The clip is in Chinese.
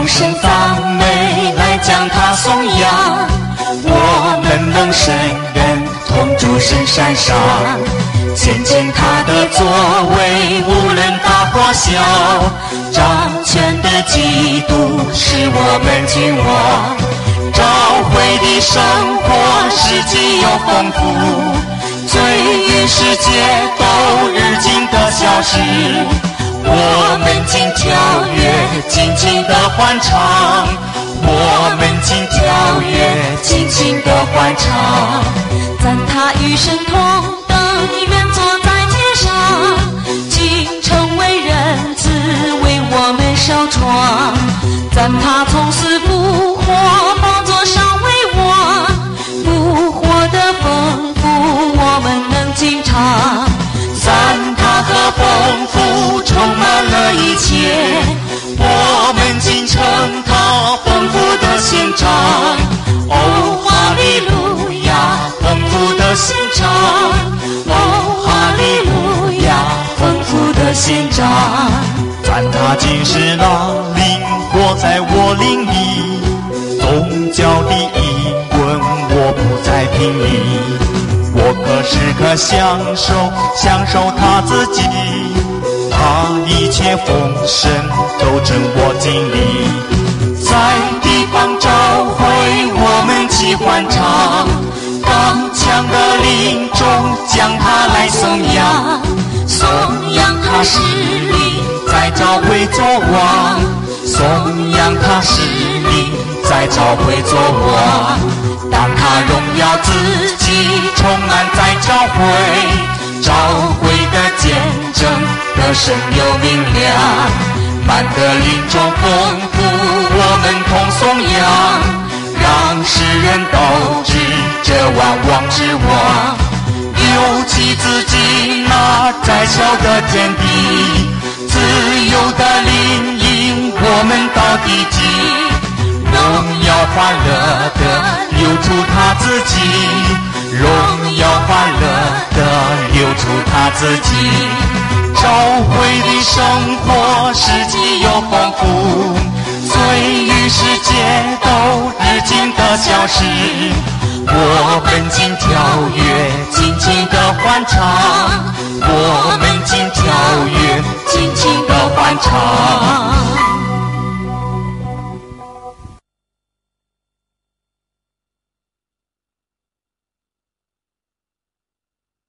用声赞美来将他颂扬，我们能胜人同住神山上，见证他的作为，无论大或小，掌权的基督是我们君王，召会的生活实际又丰富，罪与世界都日渐的消失，我们尽跳跃尽情的欢唱，我们尽跳跃尽情的欢唱， 赞他与神同等，愿坐在天上，竟成为人子为我们受创，赞他从死复活，宝座上为王，复活的丰富我们能经尝， 赞他和丰富充满了一切，我们尽称他丰富的献上，哦哈利路亚，丰富的献上，哦哈利路亚，丰富的献上，赞他竟是那灵活在我灵里，宗教的疑问我不再评议，我可时刻享受他自己，他一切丰盛都真我经历，在地方召会我们齐欢唱，刚强的灵中将他来颂扬，颂扬他势力在召会作王，颂扬他势力在召会作王，当他荣耀自己充满在召会，召会的见证得胜又明亮，满得灵中丰富我们同颂扬，让世人都知这万王之王，丢弃自己那窄小的天地，自由的灵引我们到地极，荣耀欢乐的流出他自己，荣耀欢乐的流出他自己，召会的生活实际又丰富，罪与世界都日渐的消失，我们尽跳跃尽情的欢唱，我们尽跳跃尽情的欢唱。